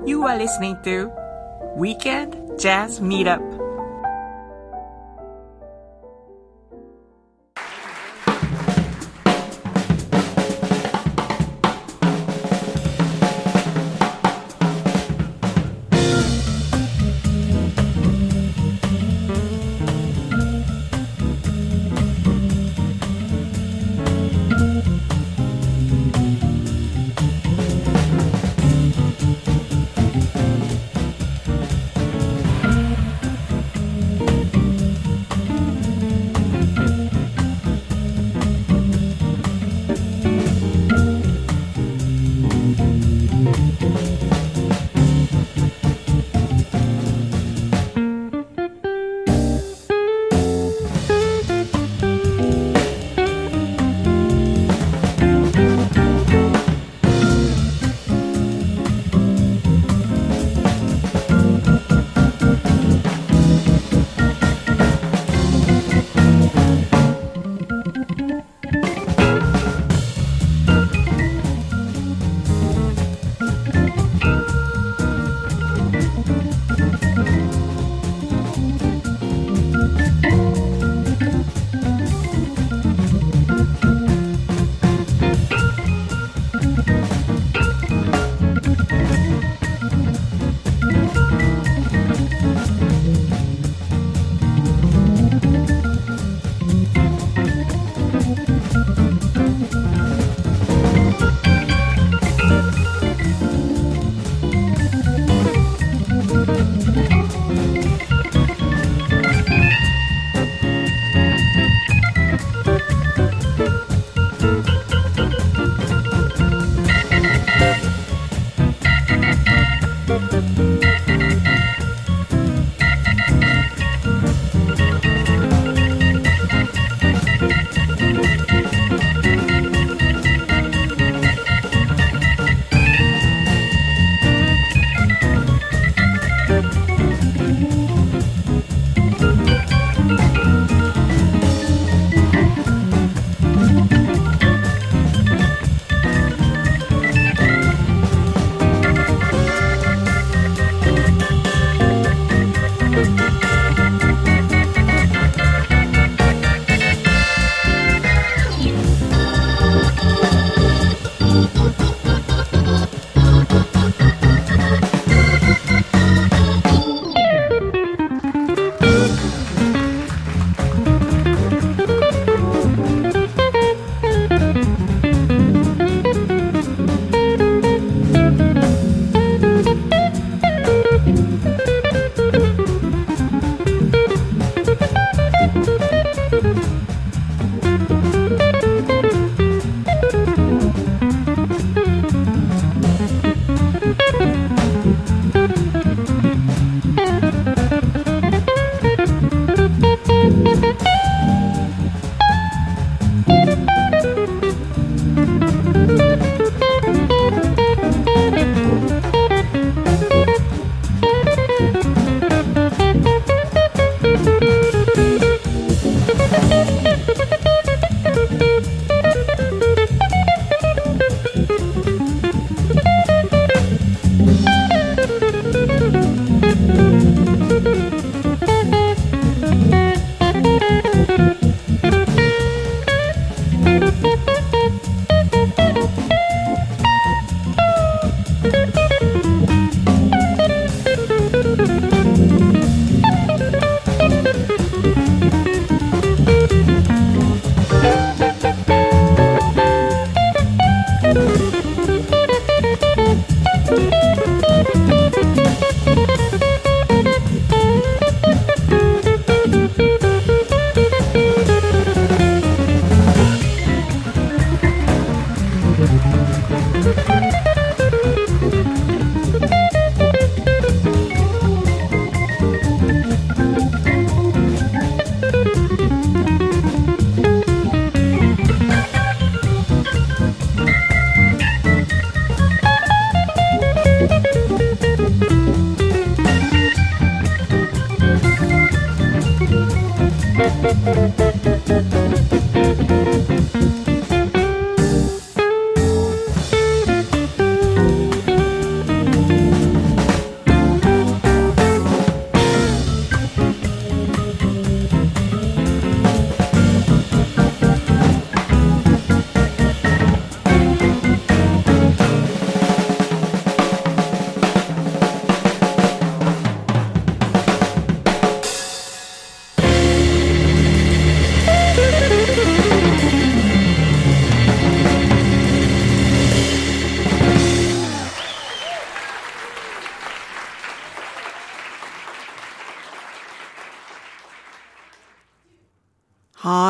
You are listening to Weekend Jazz Meetup.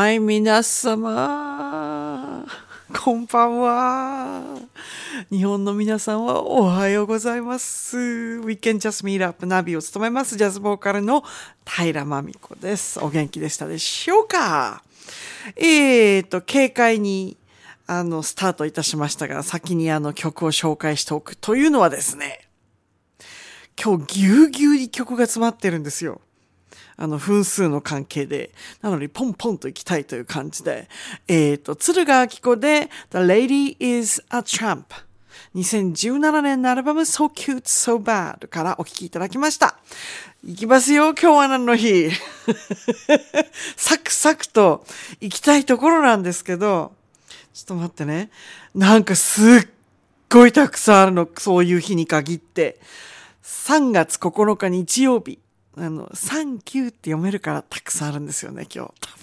はい、皆様。こんばんは。日本の皆さんはおはようございます。Weekend Just Meet Up ナビを務めますジャズボーカルの平真美子です。お元気でしたでしょうか？軽快にスタートいたしましたが、先に曲を紹介しておくというのはですね、今日ぎゅうぎゅうに曲が詰まってるんですよ。分数の関係で。なのにポンポンと行きたいという感じで。鶴ヶ明子で The Lady is a Tramp。2017年のアルバム So Cute, So Bad からお聴きいただきました。いきますよ、今日は何の日。サクサクと行きたいところなんですけど、ちょっと待ってね。なんかすっごいたくさんあるの、そういう日に限って。3月9日日曜日。サンキューって読めるからたくさんあるんですよね、今日。多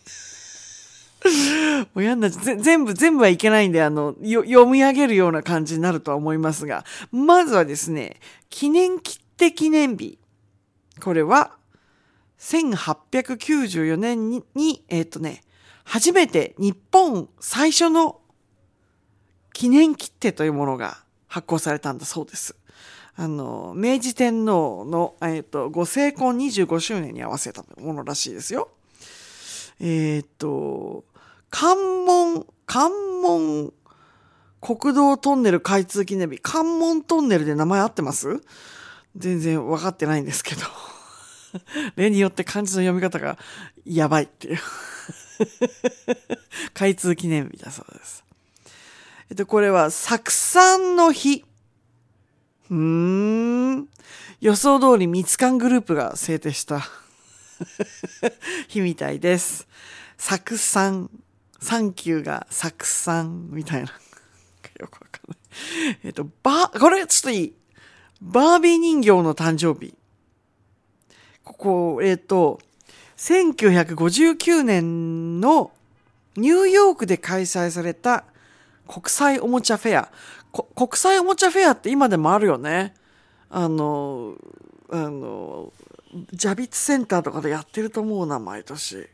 分。もうやんな、全部はいけないんで、読み上げるような感じになるとは思いますが、まずはですね、記念切手記念日。これは、1894年に、初めて日本最初の記念切手というものが発行されたんだそうです。明治天皇の、ご成婚25周年に合わせたものらしいですよ。関門国道トンネル開通記念日。関門トンネルで名前合ってます？全然分かってないんですけど。例によって漢字の読み方がやばいっていう。開通記念日だそうです。これは作産の日。予想通りミツカングループが制定した日みたいです。作産、サンキューが作産みたいな。よくわかんない。これちょっといい。バービー人形の誕生日。1959年のニューヨークで開催された国際おもちゃフェア。国際おもちゃフェアって今でもあるよね。ジャビッツセンターとかでやってると思うな、毎年。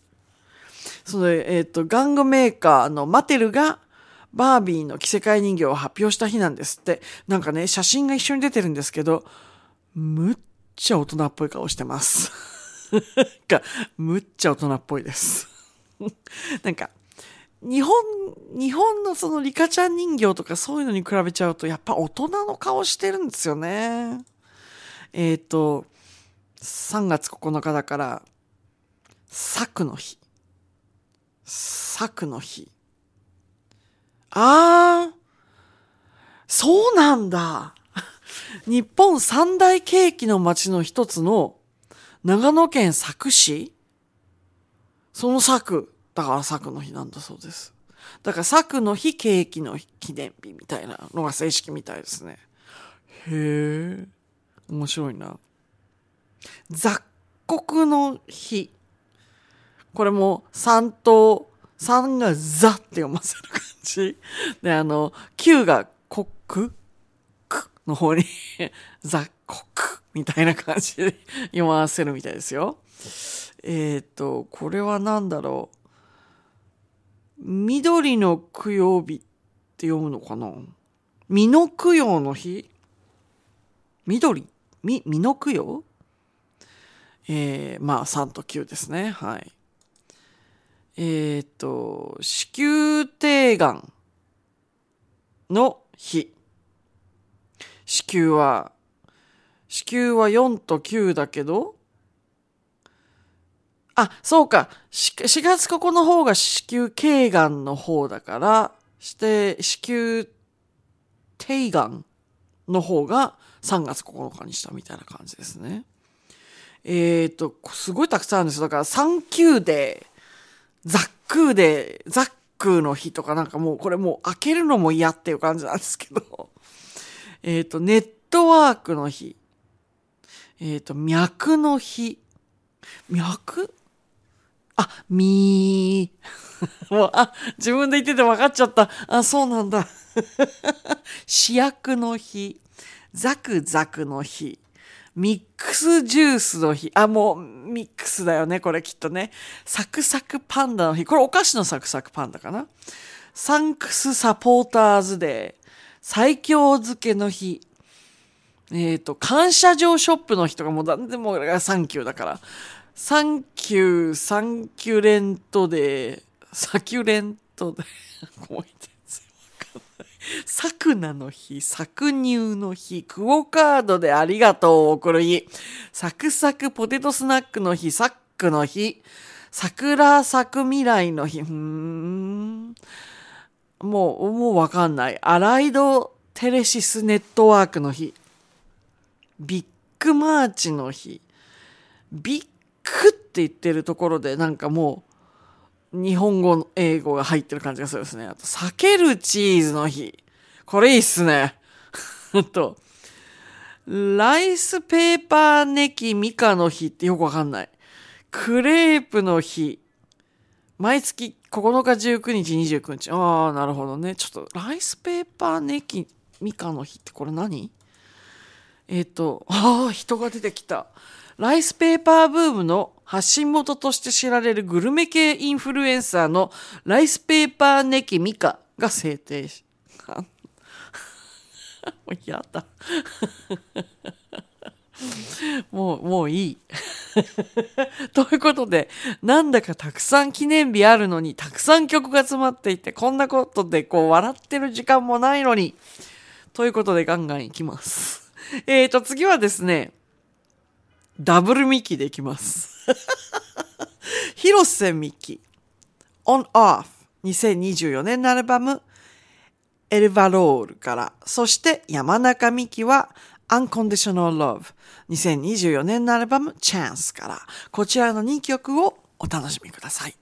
玩具メーカーのマテルがバービーの着せ替え人形を発表した日なんですって。なんかね、写真が一緒に出てるんですけど、むっちゃ大人っぽい顔してます。むっちゃ大人っぽいです。なんか、日本のそのリカちゃん人形とかそういうのに比べちゃうとやっぱ大人の顔してるんですよね。3月9日だから作の日。作の日。そうなんだ。日本三大ケーキの町の一つの長野県佐久市。その佐久。だから佐久の日なんだそうです。だから佐久の日ケーキの記念日みたいなのが正式みたいですね。へえ、面白いな。雑穀の日。これも3がザって読ませる感じ。で、9が国区の方に雑穀みたいな感じで読ませるみたいですよ。これは何だろう。緑の供養日って読むのかな？実の供養の日？実の供養？3と9ですね。はい。子宮頸がんの日。子宮は4と9だけど、そうか。4月ここの方が子宮頸がんの方だから、子宮頸がんの方が3月9日にしたみたいな感じですね。すごいたくさんあるんですよ。だから39で、ザックの日とかなんかもうこれもう開けるのも嫌っていう感じなんですけど。ネットワークの日。脈の日。脈？もう、自分で言ってて分かっちゃった。そうなんだ。主役の日。ザクザクの日。 ミックスジュースの日。もうミックスだよね、これきっとね。サクサクパンダの日。これお菓子のサクサクパンダかな。サンクスサポーターズデー。最強漬けの日。感謝状ショップの日とかも何でもサンキューだから。サンキュレントデー。サキュレントデー。もうサクナの日、搾乳の日、クオカードでありがとうを送る日、サクサクポテトスナックの日、サックの日、桜咲く未来の日、もうわかんない。アライドテレシスネットワークの日、ビッグマーチの日、ビッグって言ってるところでなんかもう日本語の英語が入ってる感じがするですね。あと、避けるチーズの日。これいいっすね。ライスペーパーネキミカの日ってよくわかんない。クレープの日。毎月9日、19日、29日。なるほどね。ちょっと、ライスペーパーネキミカの日ってこれ何？人が出てきた。ライスペーパーブームの発信元として知られるグルメ系インフルエンサーのライスペーパーネキミカが制定し、もうやだ。もういい。ということで、なんだかたくさん記念日あるのに、たくさん曲が詰まっていて、こんなことで笑ってる時間もないのに。ということでガンガンいきます。次はですね、ダブルミキでいきます。広瀬ミキ、On Off、2024年のアルバム、エルバロールから、そして山中美希は Unconditional Love、2024年のアルバム Chance から、こちらの2曲をお楽しみください。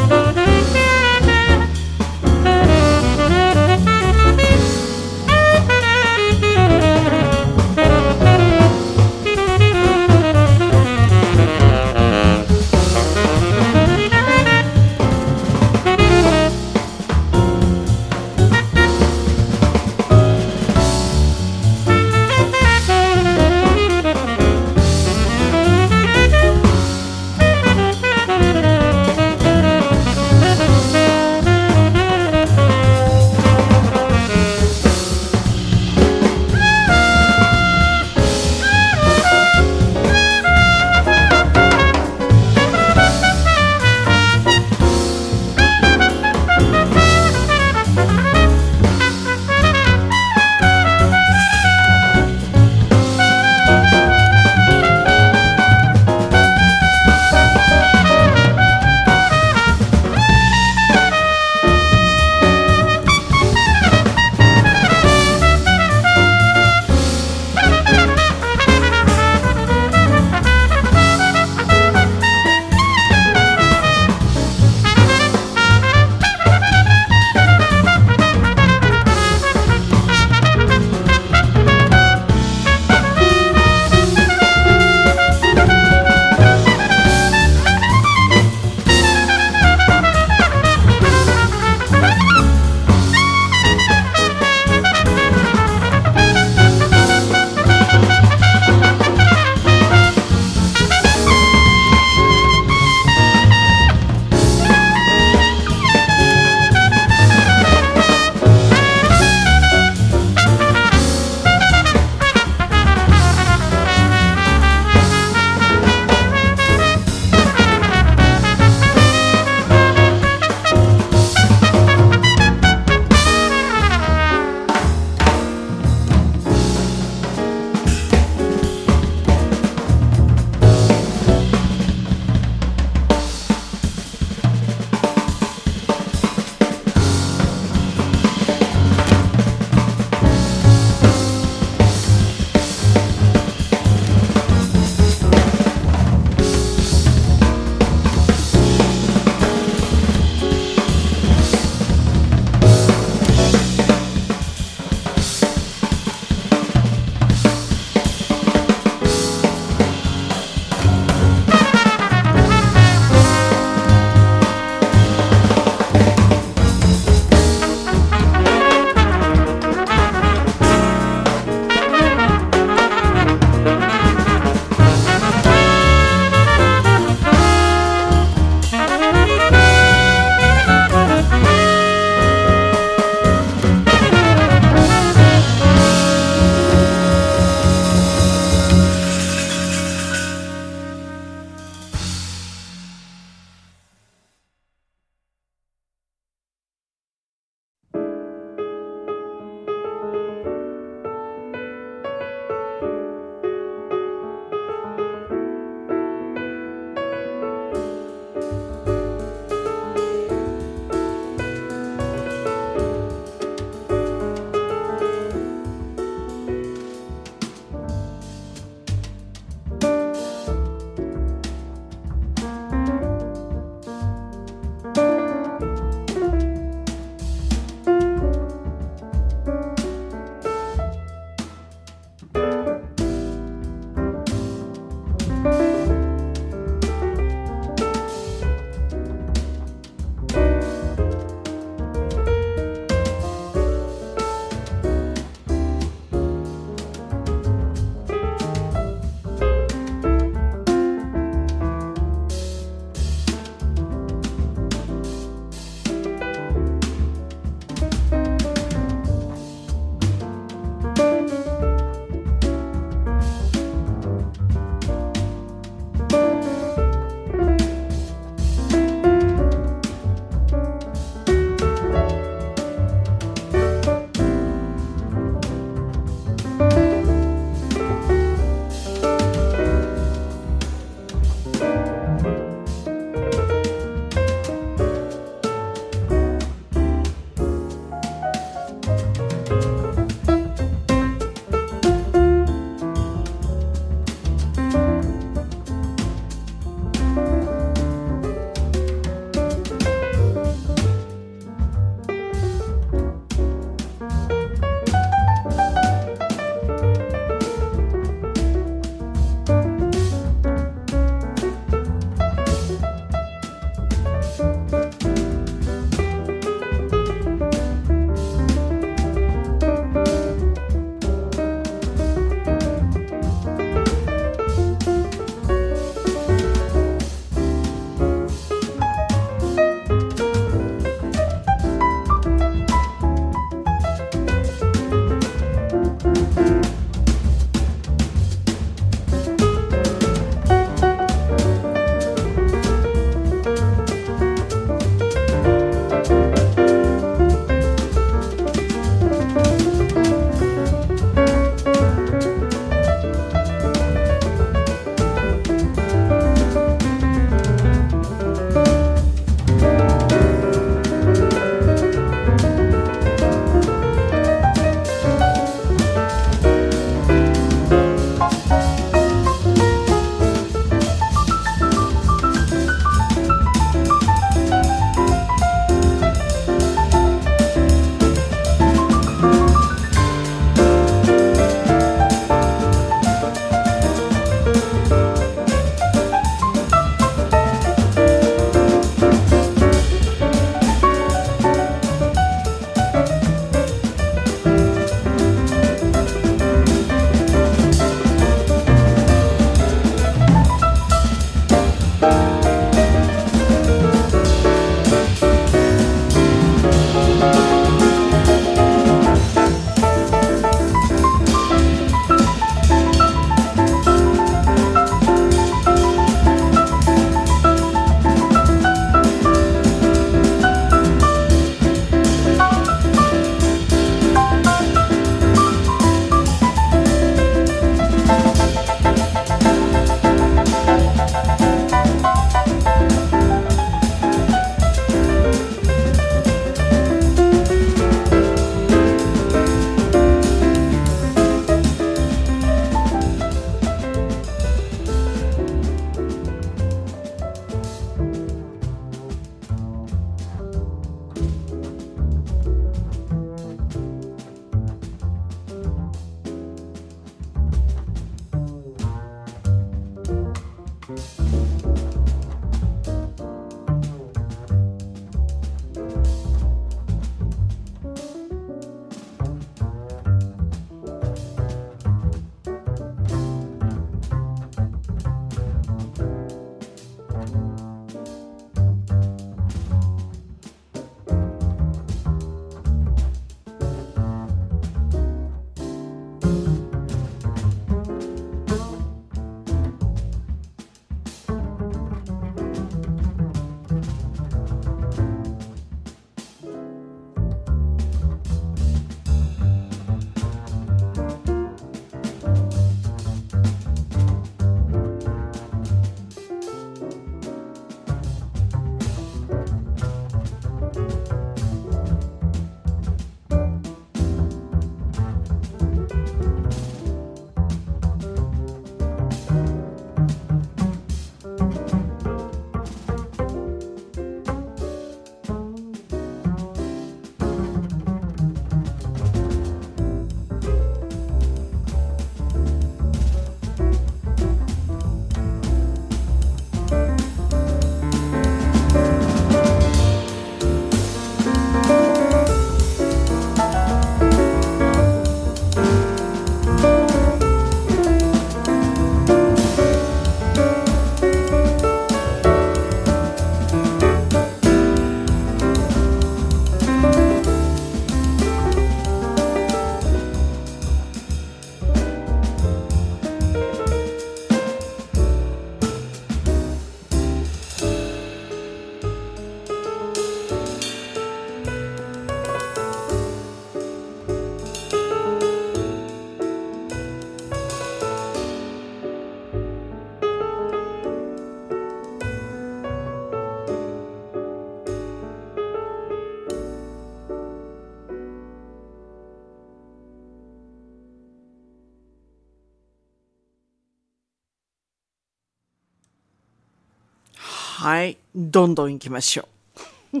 はい、どんどん行きましょう。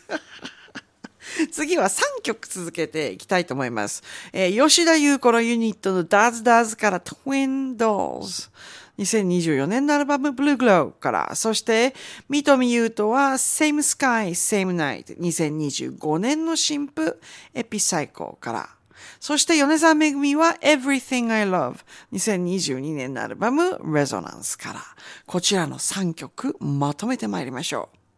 次は3曲続けていきたいと思います。吉田優子のユニットの Does Does から Twin Dolls。2024年のアルバム Blue Glow から、そして三富優斗は Same Sky, Same Night。2025年の新譜エピサイコから。そして米沢めぐみは Everything I Love。2022年のアルバム Resonance から。こちらの3曲まとめてまいりましょう。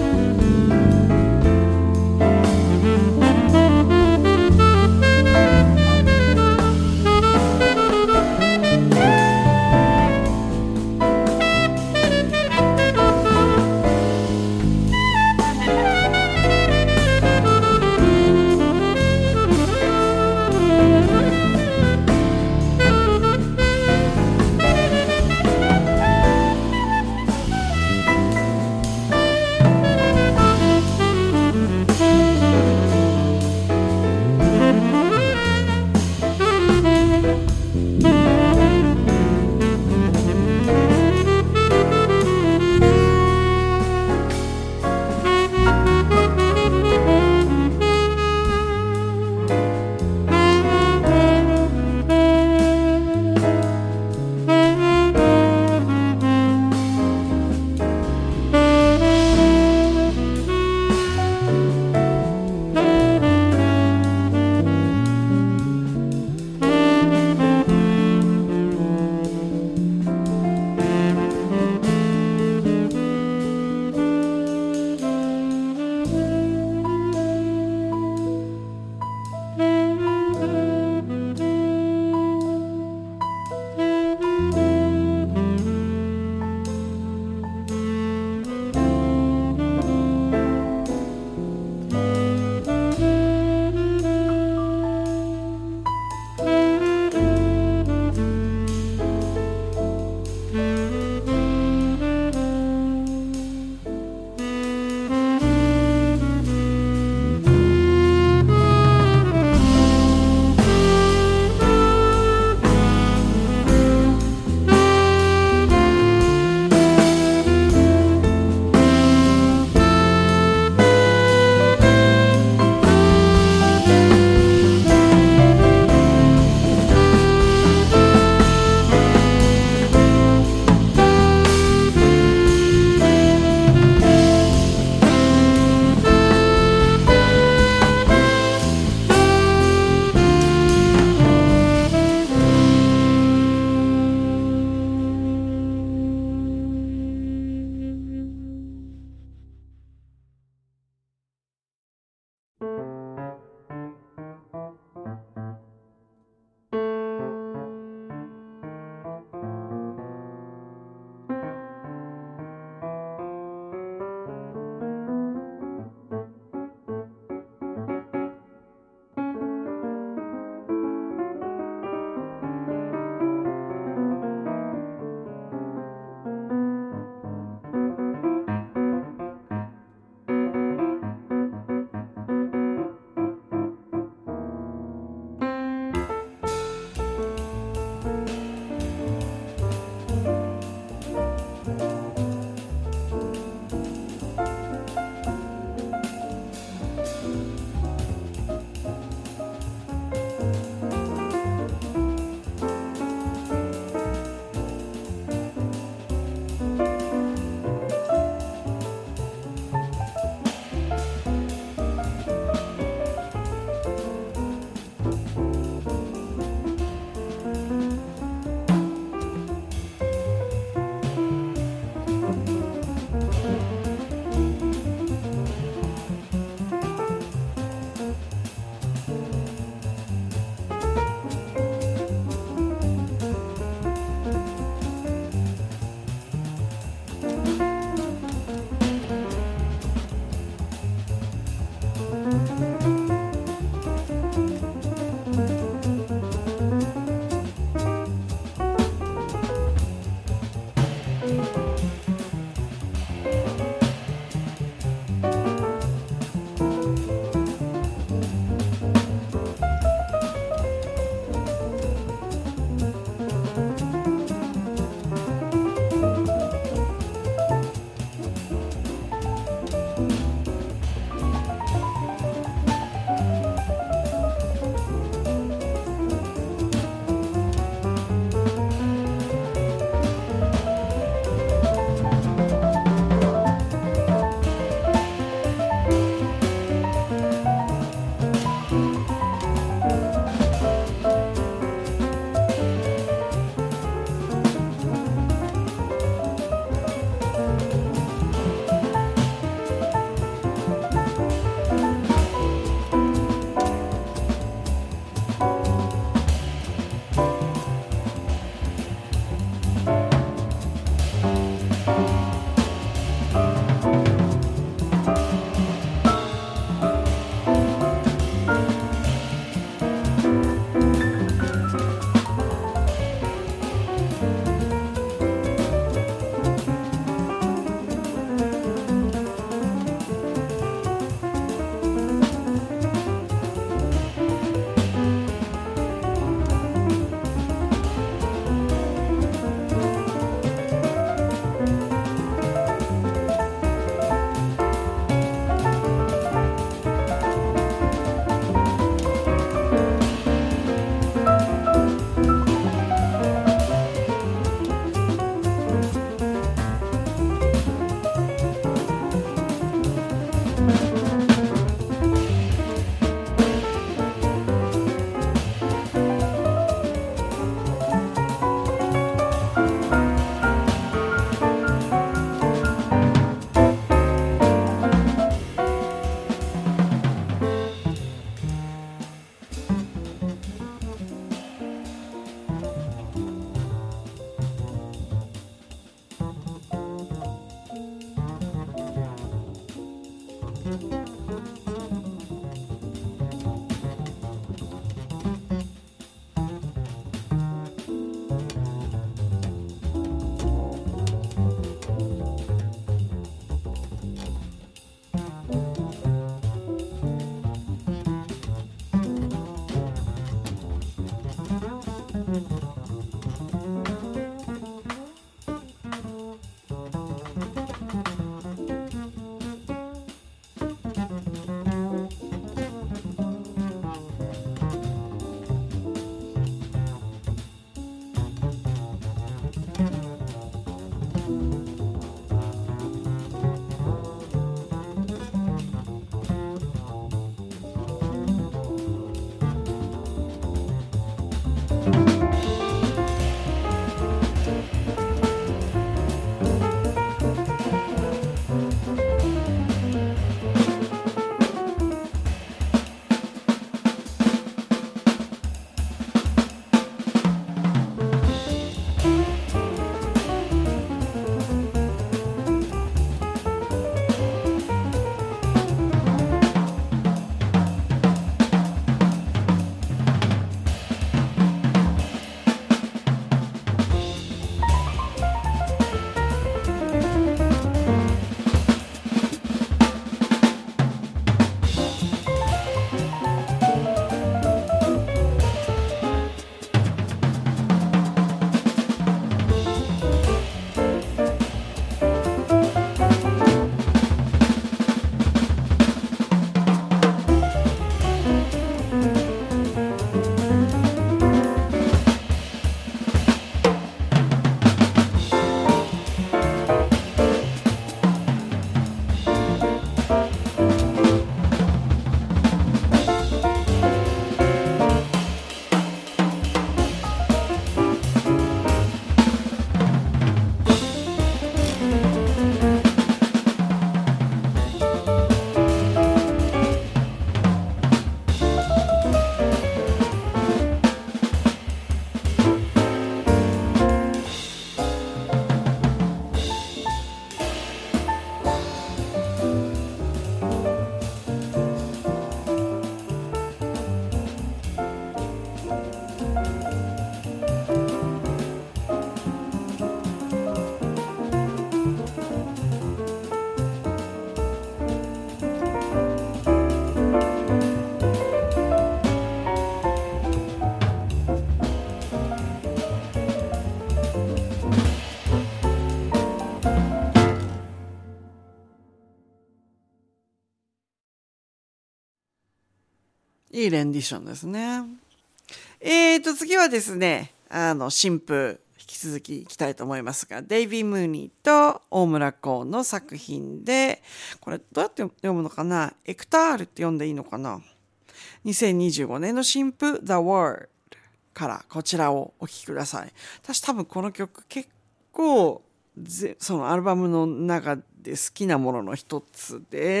いいレンディションですね。次はですね、新婦、引き続きいきたいと思いますが、デイビー・ムーニーと大村コーンの作品で、これどうやって読むのかな、エクタールって読んでいいのかな。2025年の新婦 The World からこちらをお聴きください。私多分この曲結構そのアルバムの中で好きなものの一つです。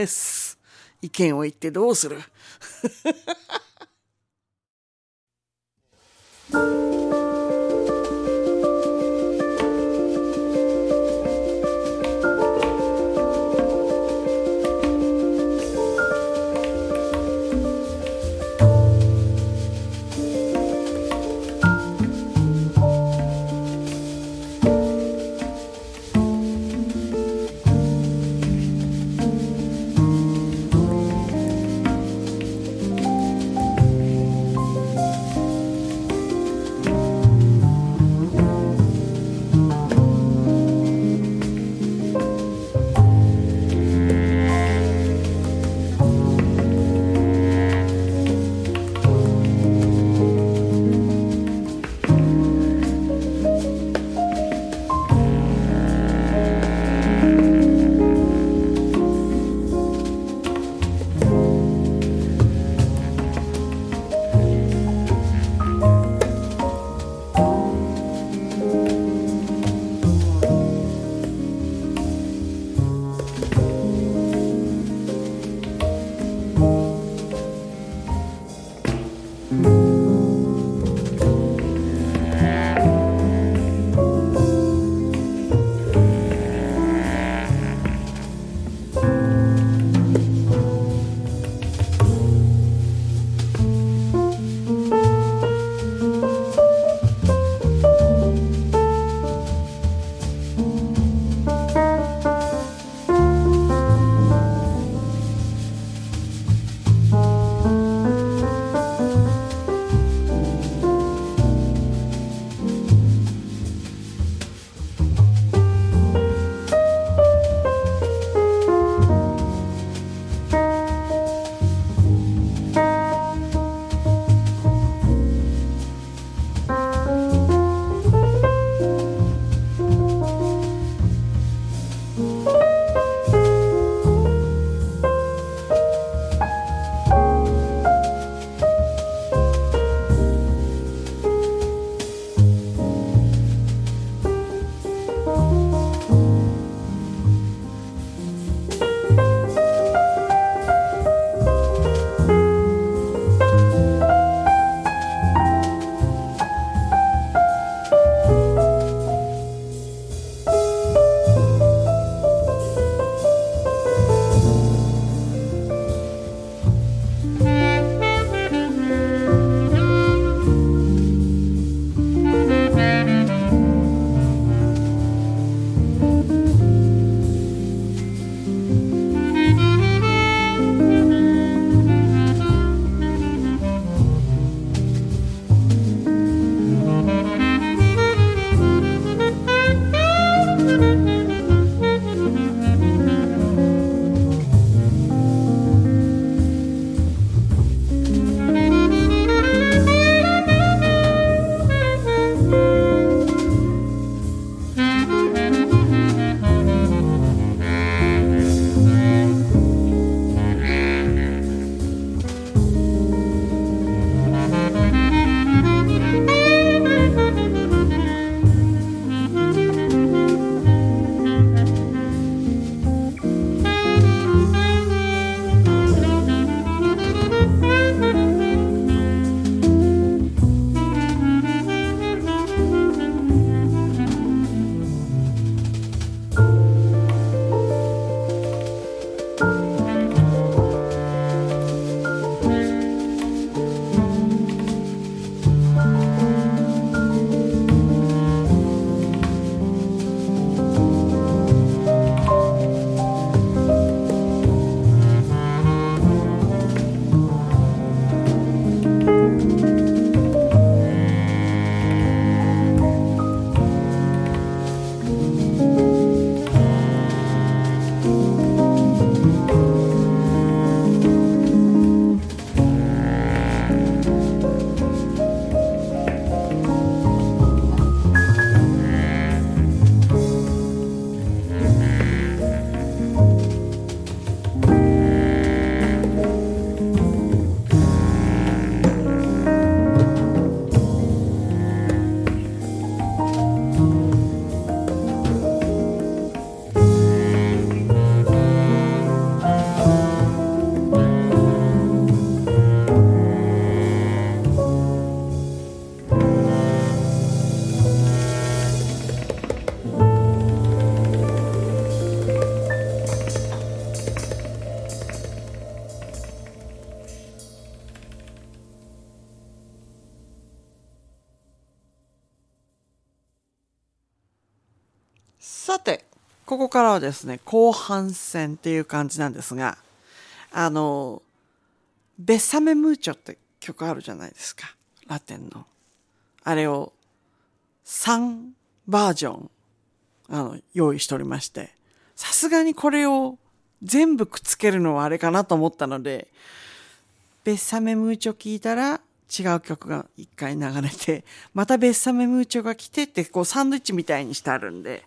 意見を言ってどうするさて、ここからはですね、後半戦っていう感じなんですが、ベサメムーチョって曲あるじゃないですか。ラテンの。あれを3バージョン、用意しておりまして、さすがにこれを全部くっつけるのはあれかなと思ったので、ベッサメムーチョ聞いたら違う曲が一回流れて、またベッサメムーチョが来てってこうサンドイッチみたいにしてあるんで、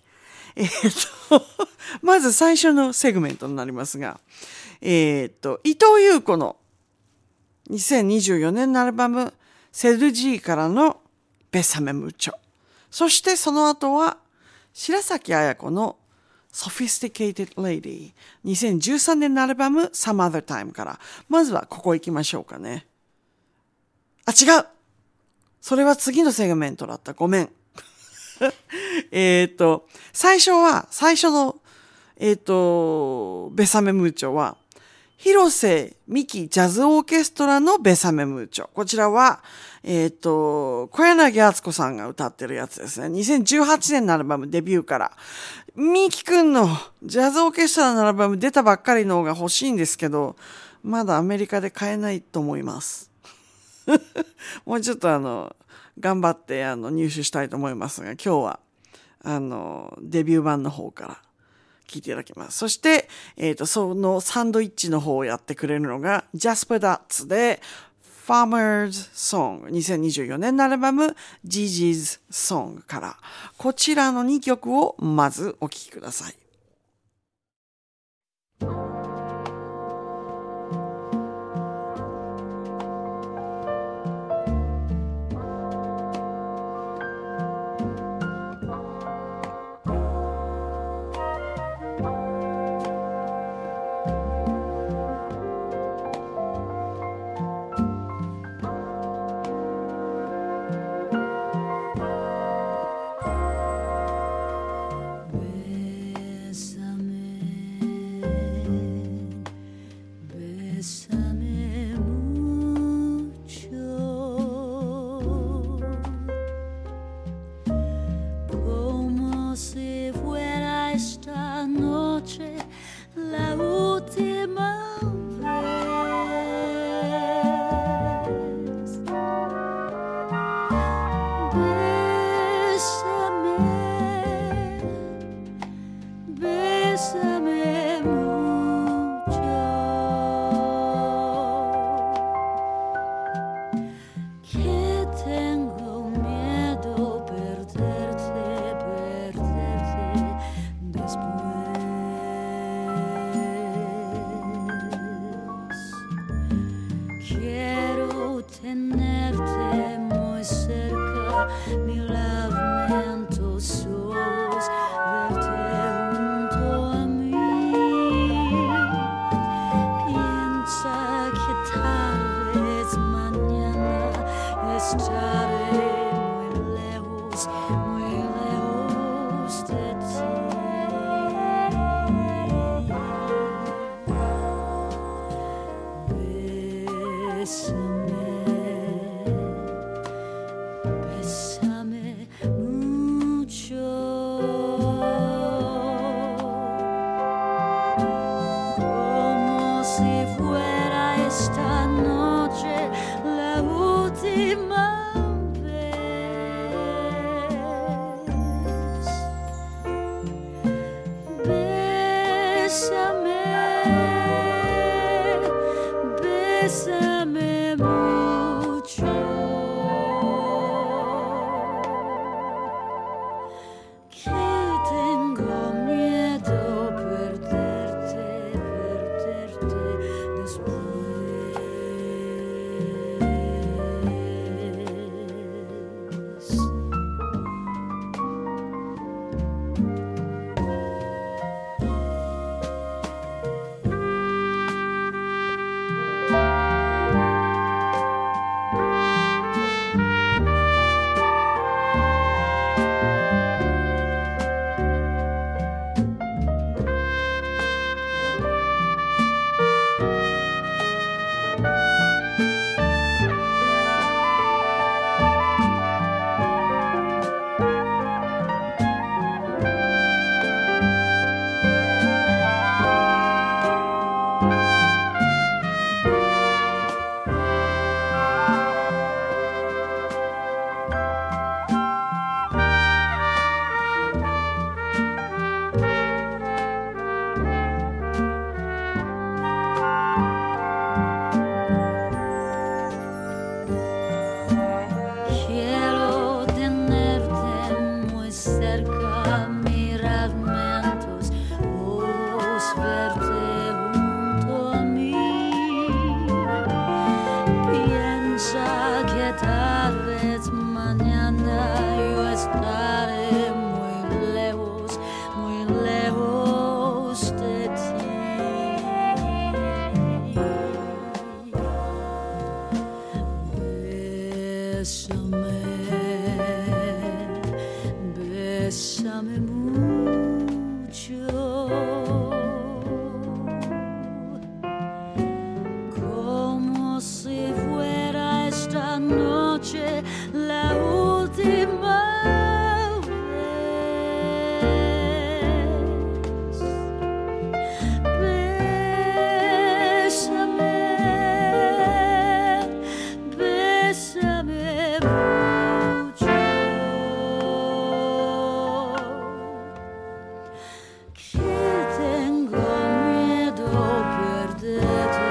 まず最初のセグメントになりますが、伊藤優子の2024年のアルバムセルジーからのベッサメムーチョ。そしてその後は白崎彩子のSophisticated Lady 2013年のアルバム Some Other Time からまずはここ行きましょうかね。あ、違う、それは次のセグメントだった。ごめん。最初のベサメムーチョは広瀬美樹ジャズオーケストラのベサメムーチョ。こちらは小柳敦子さんが歌ってるやつですね。2018年のアルバムデビューから。ミキくんのジャズオーケストラのアルバム出たばっかりの方が欲しいんですけど、まだアメリカで買えないと思います。もうちょっと頑張って入手したいと思いますが、今日はデビュー版の方から聞いていただきます。そして、そのサンドイッチの方をやってくれるのがジャスパーダッツでFarmer's Song 2024年のアルバム Gigi's Song からこちらの2曲をまずお聴きください。 Bésame mucho, como si fuera esta noche la última vez. Bésame, bésame mucho. Que tengo miedo perderte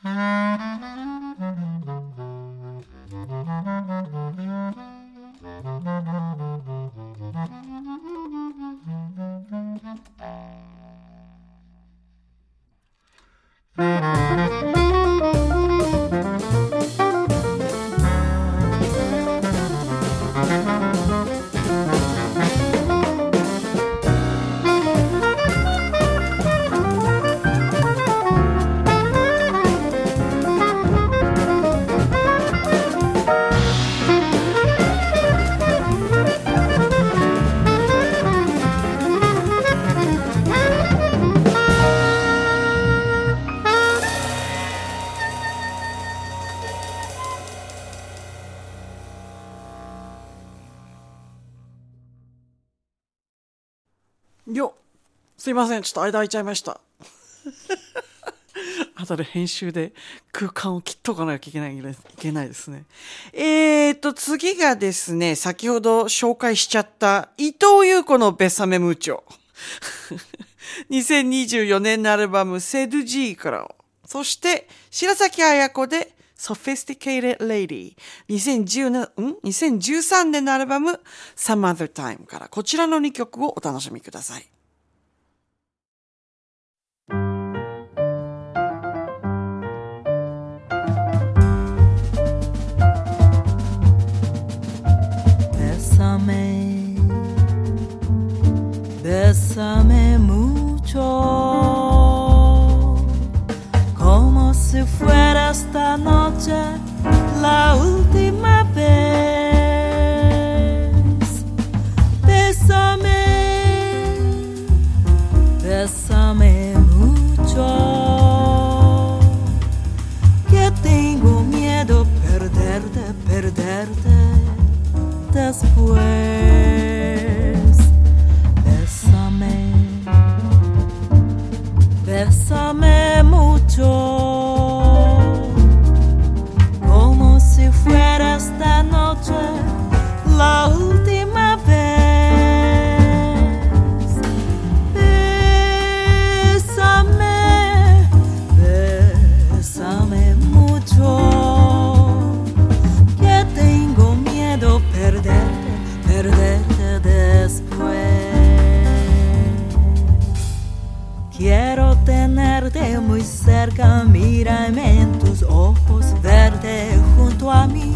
よっ、すいません、ちょっと間空いちゃいました。後で編集で空間を切っとかなきゃいけないですね。次がですね、先ほど紹介しちゃった伊藤優子のベッサメムーチョ。2024年のアルバムセドゥジーから。そして白崎彩子でSophisticated Lady。2013年のアルバム Some Other Time から。こちらの2曲をお楽しみください。 Bésame mucho, como si fuera esta noche la última vez. Bésame, bésame mucho, que tengo miedo perderte, perderte después. Bésame mucho, como si fuera esta noche la última vez. Bésame, bésame mucho, que tengo miedo perderte, perderte después. Quiero tenerte muy cerca, mírame en tus ojos, verte junto a mí.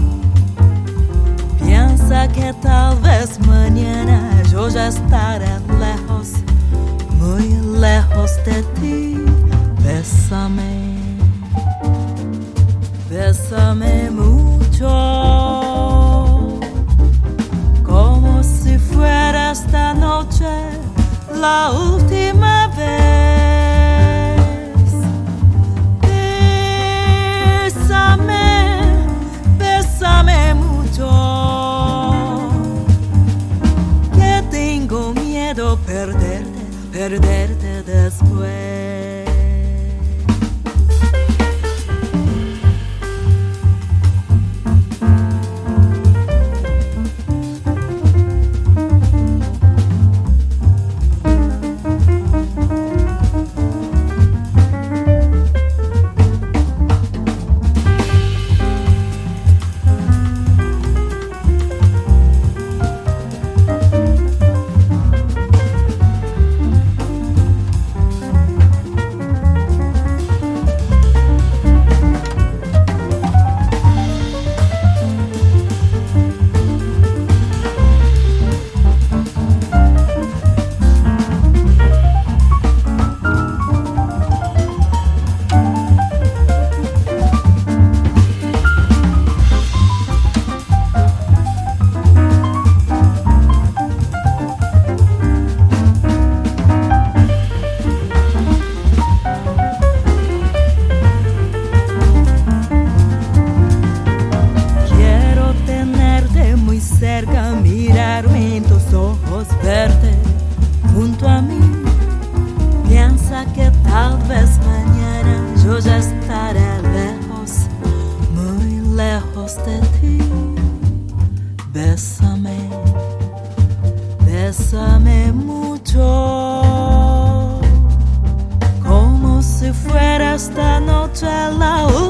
Piensa que tal vez mañana yo ya estaré lejos, muy lejos de ti. Bésame, bésame mucho, como si fuera esta noche la última vez. Bésame mucho, que tengo miedo perderte, perderte después. Bésame mucho, como si fuera esta noche la última.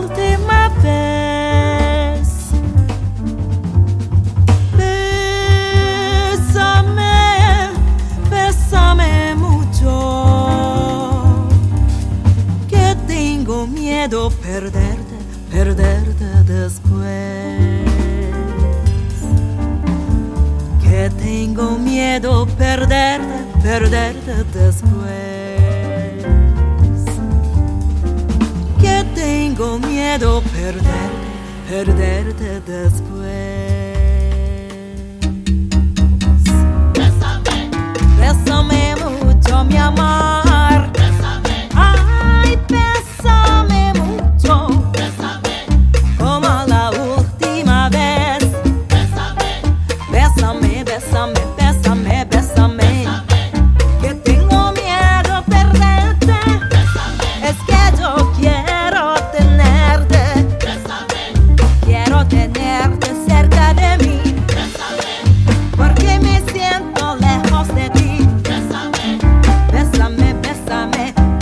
perderte después. Que tengo miedo perderte después. Que tengo miedo perderte después. Bésame mucho, mi amor. Bésame. Ay, bésame mucho. Bésame. Como la última vez. Bésame. Bésame, bésame, bésame, bésame. Que tengo miedo perderte. Bésame. Es que yo quiero tenerte. Bésame. Quiero tenerte cerca de mí. Bésame. Porque me siento lejos de ti. Bésame, bésame,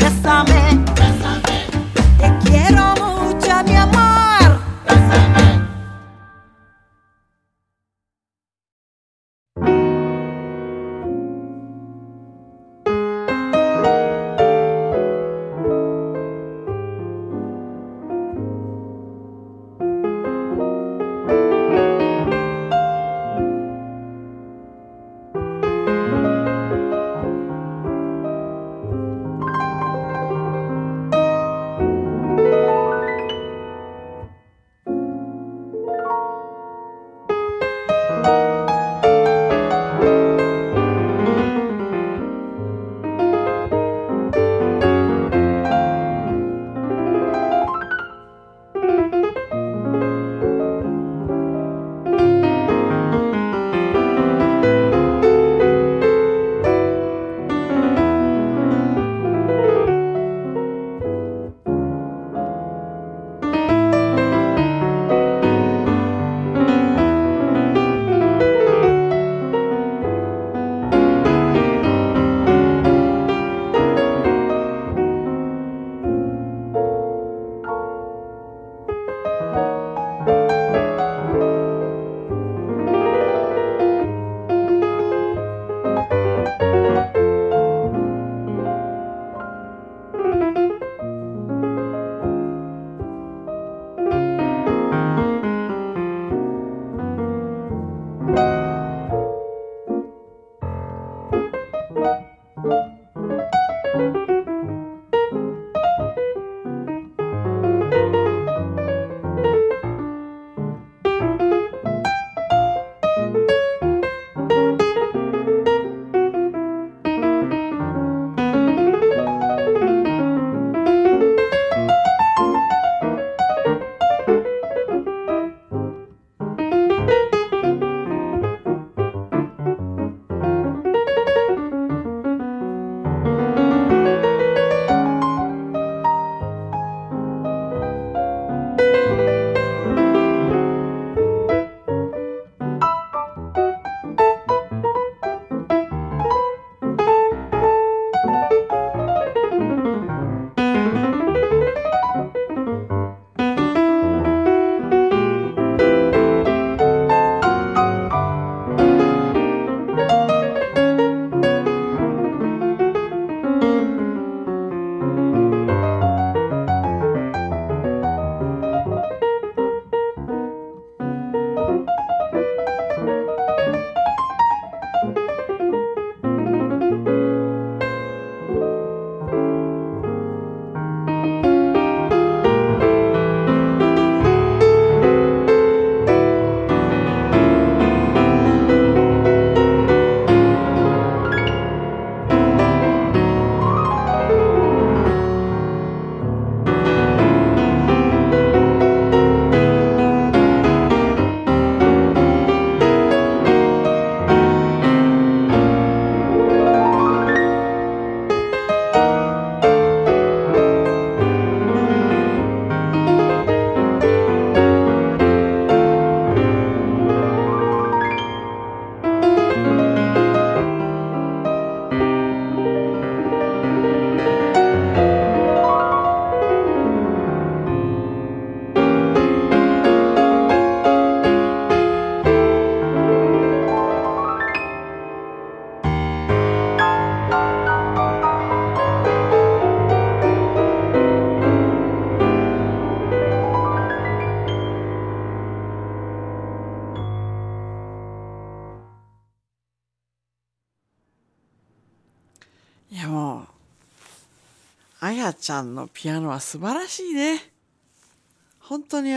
やちゃんのピアノは素晴らしいね。本当に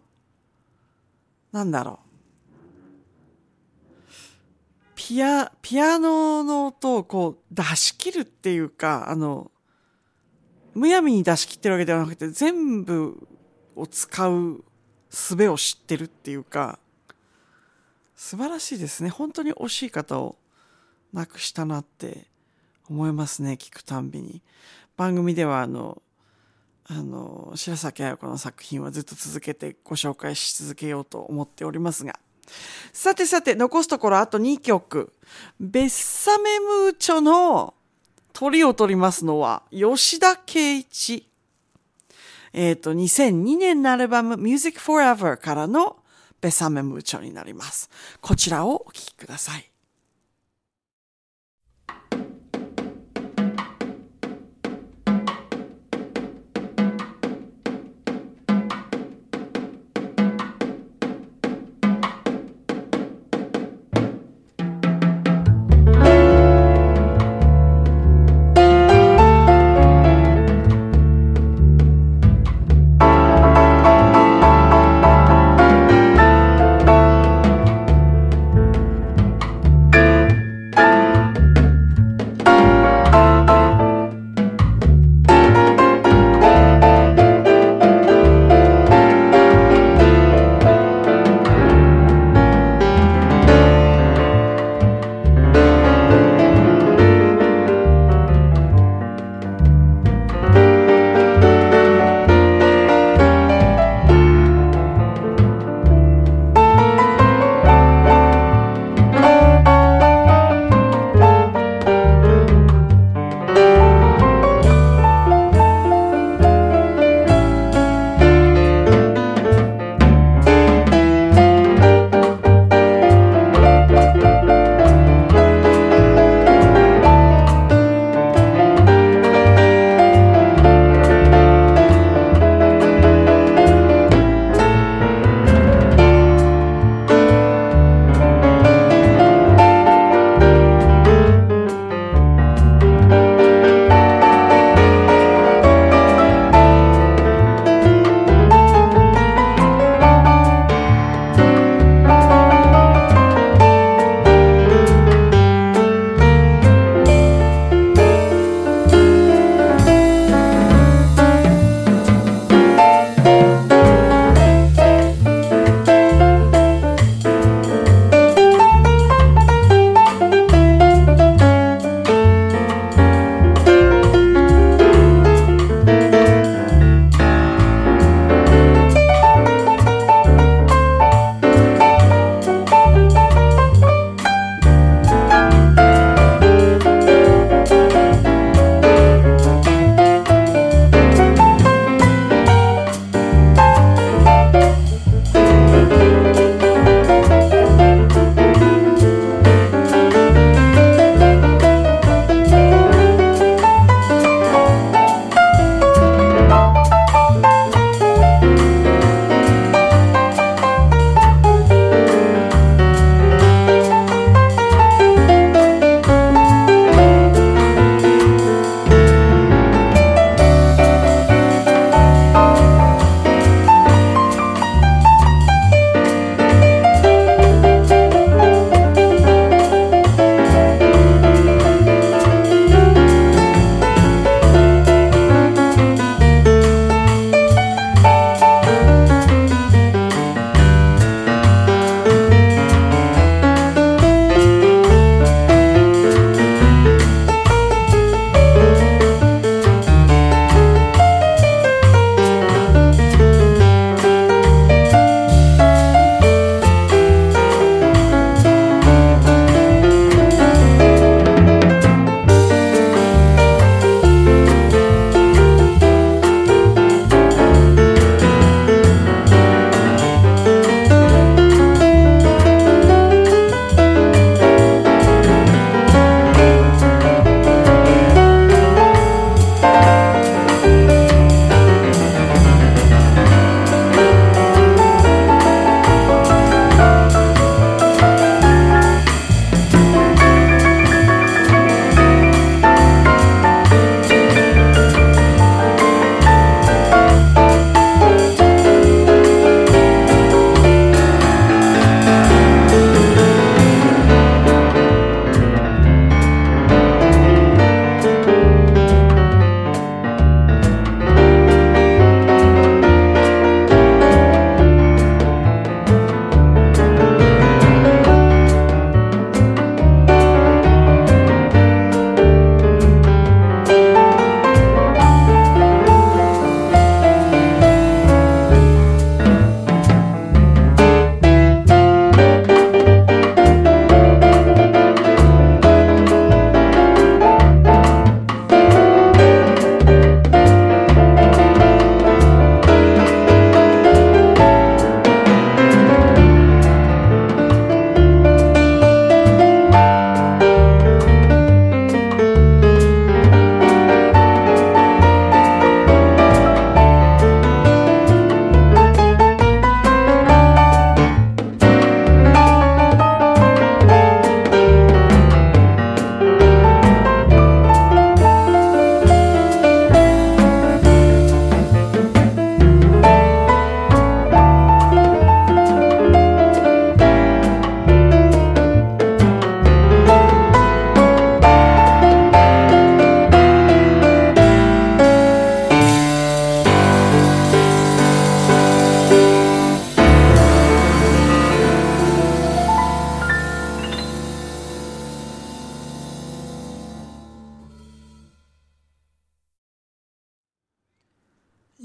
なんだろう。ピアノの音をこう出し切るっていうか、むやみに出し切ってるわけではなくて、全部を使う術を知ってるっていうか、素晴らしいですね。本当に惜しい方を亡くしたなって思いますね、聞くたんびに。番組では白崎彩子の作品はずっと続けてご紹介し続けようと思っておりますが、さて残すところあと2曲。ベッサメムーチョのトリを取りますのは吉田圭一。2002年のアルバム Music Forever からのベッサメムーチョになります。こちらをお聴きください。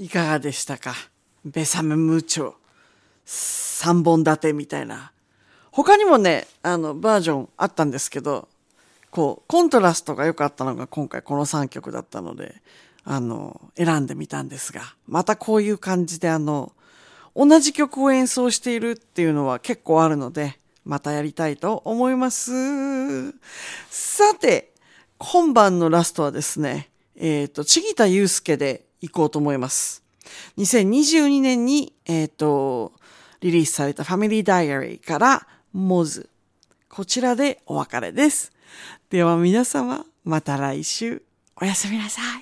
いかがでしたか？ベサメムーチョ3本立てみたいな。他にもね、バージョンあったんですけど、コントラストが良かったのが今回この3曲だったので、選んでみたんですが、またこういう感じで同じ曲を演奏しているっていうのは結構あるので、またやりたいと思います。さて、今晩のラストはですね、千木田祐介で行こうと思います。2022年に、リリースされたファミリーダイアリーからモズ。こちらでお別れです。では皆様、また来週。おやすみなさい。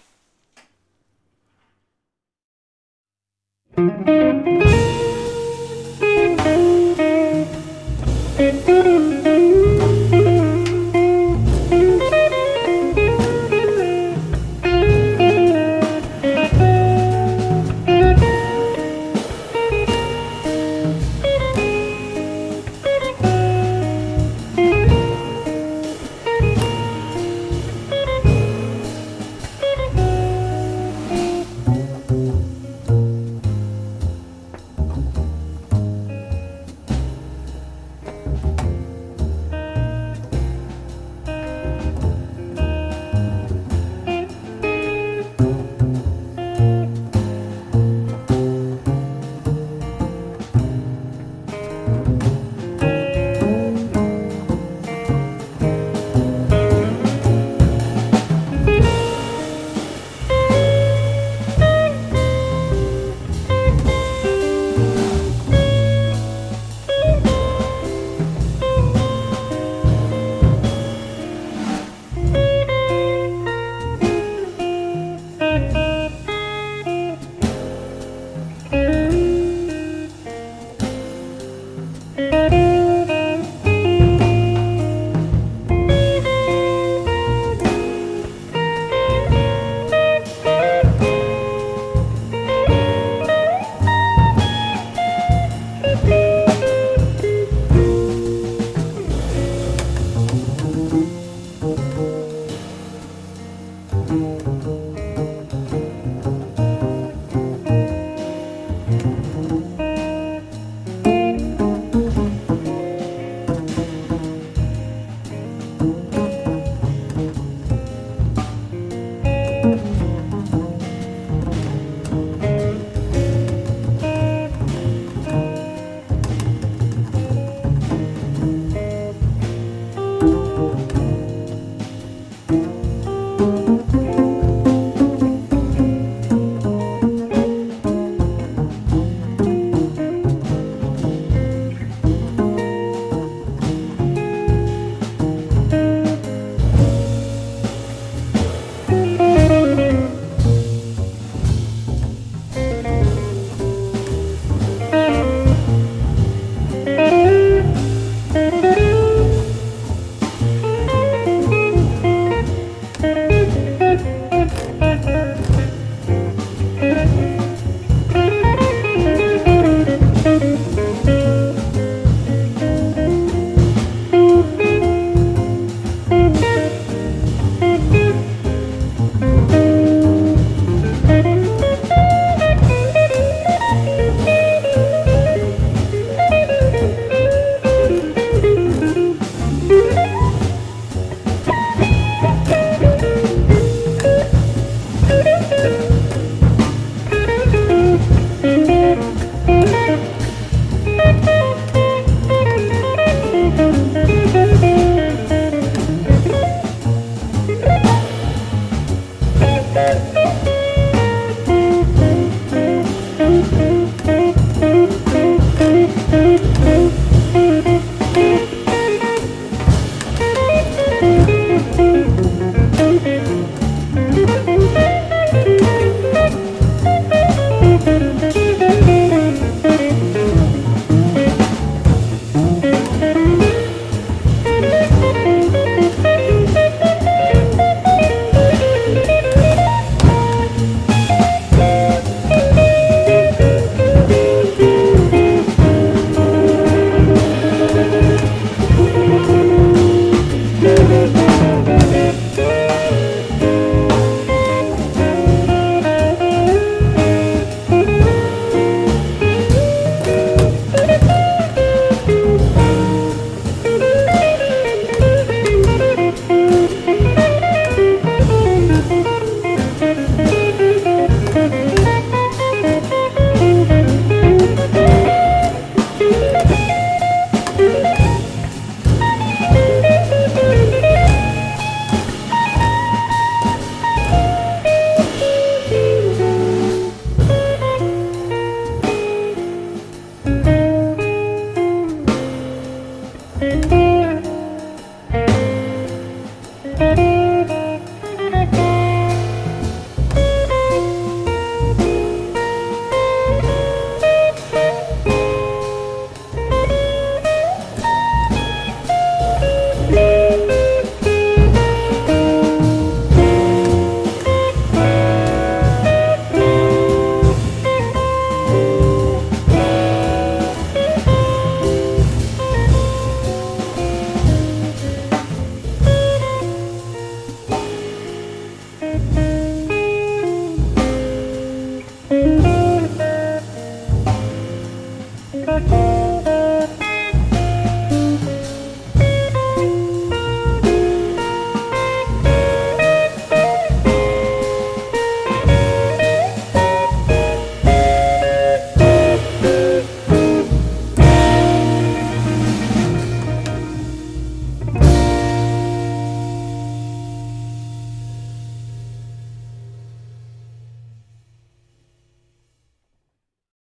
Thank you.